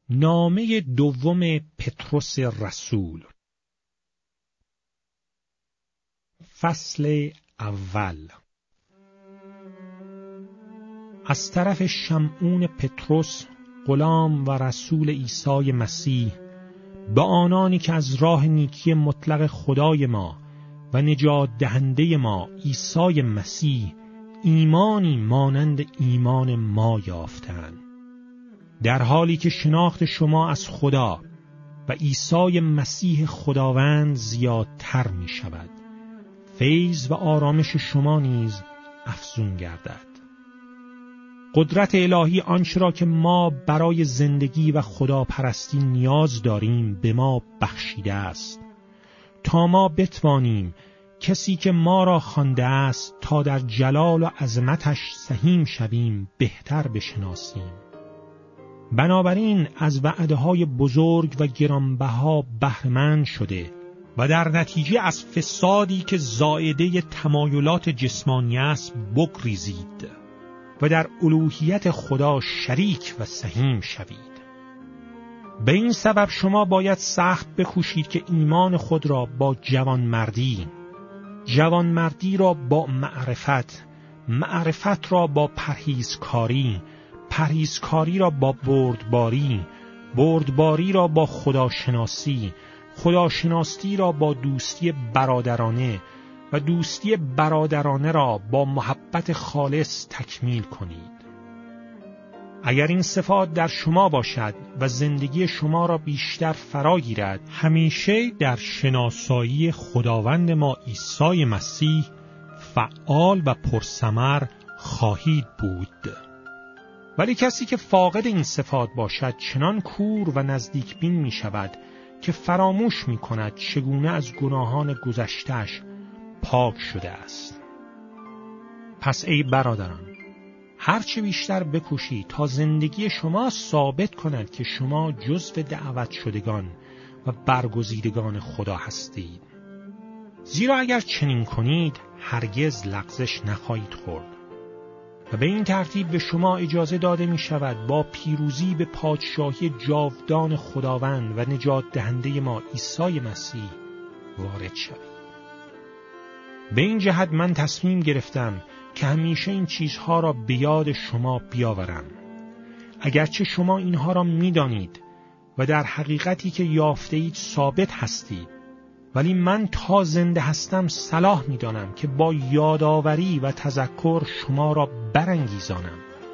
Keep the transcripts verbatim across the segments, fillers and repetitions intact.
نامه دوم پتروس رسول، فصل اول. از طرف شمعون پتروس، غلام و رسول عیسی مسیح، به آنانی که از راه نیکی مطلق خدای ما و نجات دهنده ما عیسی مسیح ایمانی مانند ایمان ما یافتند، در حالی که شناخت شما از خدا و عیسی مسیح خداوند زیادتر می شود، فیض و آرامش شما نیز افزون گردد. قدرت الهی آنچه را که ما برای زندگی و خداپرستی نیاز داریم به ما بخشیده است، تا ما بتوانیم کسی که ما را خوانده است تا در جلال و عظمتش سهیم شویم بهتر بشناسیم. بنابراین از وعده‌های بزرگ و گرانبها بهره‌مند شده و در نتیجه از فسادی که زائده تمایلات جسمانی است بگریزید و در الوهیت خدا شریک و سهیم شوید. به این سبب شما باید سخت بکوشید که ایمان خود را با جوانمردی، جوانمردی را با معرفت، معرفت را با پرهیزکاری، پرهیزکاری را با بردباری، بردباری را با خداشناسی، خداشناسی را با دوستی برادرانه و دوستی برادرانه را با محبت خالص تکمیل کنید. اگر این صفات در شما باشد و زندگی شما را بیشتر فرا گیرد، همیشه در شناسایی خداوند ما عیسی مسیح فعال و پرثمر خواهید بود. ولی کسی که فاقد این صفات باشد چنان کور و نزدیک بین می شود که فراموش می کند چگونه از گناهان گذشته‌اش پاک شده است. پس ای برادران، هرچه بیشتر بکوشید تا زندگی شما ثابت کند که شما جزو دعوت شدگان و برگزیدگان خدا هستید. زیرا اگر چنین کنید هرگز لغزش نخواهید خورد و به این ترتیب به شما اجازه داده می شود با پیروزی به پادشاهی جاودان خداوند و نجات دهنده ما عیسی مسیح وارد شوید. به این جهت من تصمیم گرفتم که همیشه این چیزها را به یاد شما بیاورم. اگرچه شما اینها را می دانید و در حقیقتی که یافته اید ثابت هستید، ولی من تا زنده هستم صلاح می دانم که با یادآوری و تذکر شما را برانگیزانم.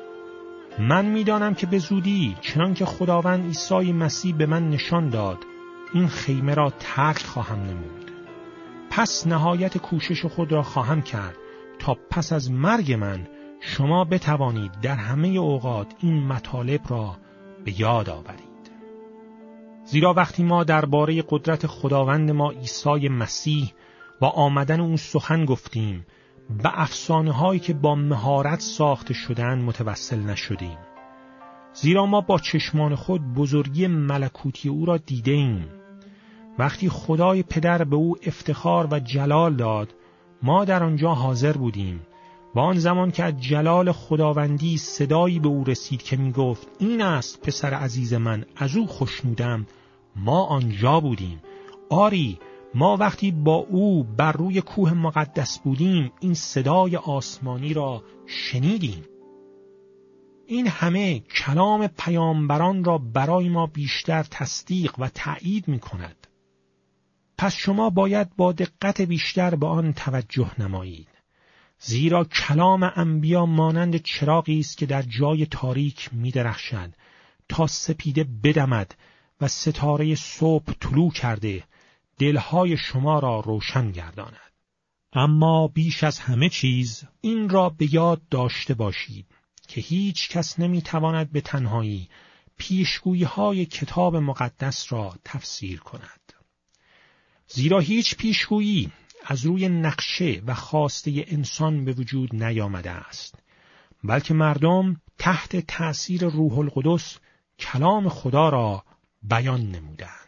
من می دانم که به زودی چنان که خداوند عیسی مسیح به من نشان داد این خیمه را ترک خواهم نمود. پس نهایت کوشش خود را خواهم کرد تا پس از مرگ من شما بتوانید در همه اوقات این مطالب را به یاد آورید. زیرا وقتی ما درباره قدرت خداوند ما عیسی مسیح و آمدن او سخن گفتیم، به افسانه هایی که با مهارت ساخته شدند متوسل نشدیم. زیرا ما با چشمان خود بزرگی ملکوتی او را دیده ایم. وقتی خدای پدر به او افتخار و جلال داد، ما در آنجا حاضر بودیم و آن زمان که از جلال خداوندی صدایی به او رسید که می گفت این است پسر عزیز من، از او خوشنودم، ما آنجا بودیم. آری، ما وقتی با او بر روی کوه مقدس بودیم این صدای آسمانی را شنیدیم. این همه کلام پیامبران را برای ما بیشتر تصدیق و تأیید می کند. پس شما باید با دقت بیشتر به آن توجه نمایید. زیرا کلام انبیا مانند چراغی است که در جای تاریک می درخشد تا سپیده بدمد و ستاره صبح طلوع کرده دلهای شما را روشن گرداند. اما بیش از همه چیز این را به یاد داشته باشید که هیچ کس نمی تواند به تنهایی پیشگویی های کتاب مقدس را تفسیر کند. زیرا هیچ پیشگویی از روی نقشه و خواسته انسان به وجود نیامده است، بلکه مردم تحت تأثیر روح القدس کلام خدا را بیان نمودند.